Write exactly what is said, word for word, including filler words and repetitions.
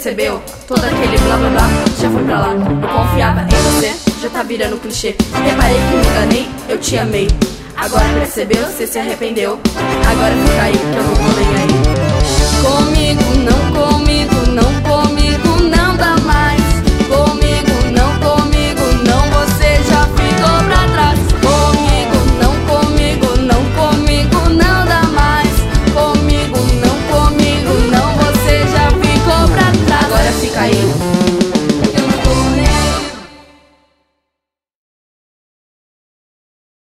percebeu? Todo aquele blá blá blá já foi pra lá. Eu confiava em você, já tá virando clichê. Reparei que me enganei, eu te amei. Agora percebeu, você se arrependeu. Agora fica aí que eu não tô nem aí. Comigo não